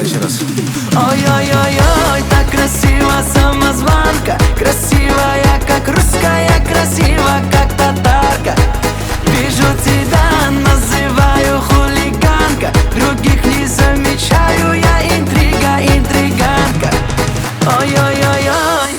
еще раз. Ой-ой-ой-ой, так красиво самозванка, красивая, как русская, красиво, как татарка. Вижу тебя, называю хулиганка, других не замечаю, я интрига, интриганка. Ой-ой-ой-ой,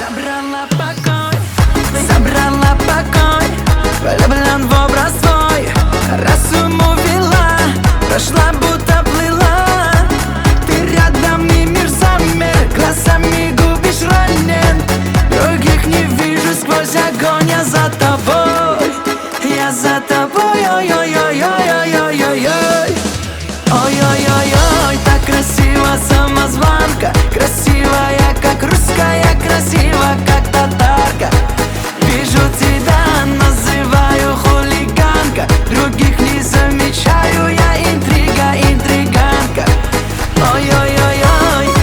забрала покой, влюблен в образ твой, раз уму вела, прошла будто плыла. Ты рядом, и мир замер, глазами губишь ранен. Других не вижу сквозь огонь, я за тобой, я за тобой, ой-ой-ой-ой-ой-ой-ой. Ой-ой-ой-ой, так красиво самозванка, красивая, как русская, красиво, как татарка. Вижу тебя, называю хулиганка, других не замечаю, я интрига, интриганка. Ой-ой-ой-ой.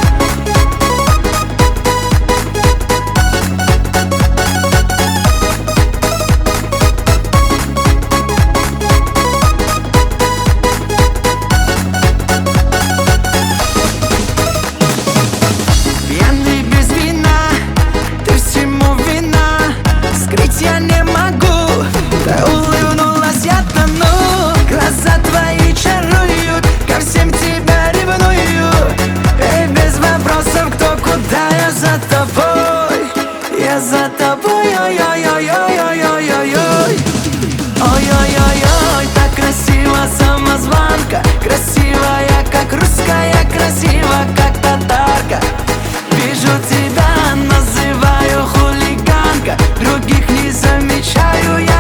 Пьяный без вина, ты всему вина, скрыть я не могу. Да улыбнулась, я тону, глаза твои чаруют, ко всем тебя ревную. Эй, без вопросов, кто куда, я за тобой, я за тобой, ой-ой-ой-ой-ой-ой-ой. Ой-ой-ой-ой, так красиво самозванка, красивая, как русская, красиво, как татарка. Вижу тебя, называю хулиганка, других не замечаю, я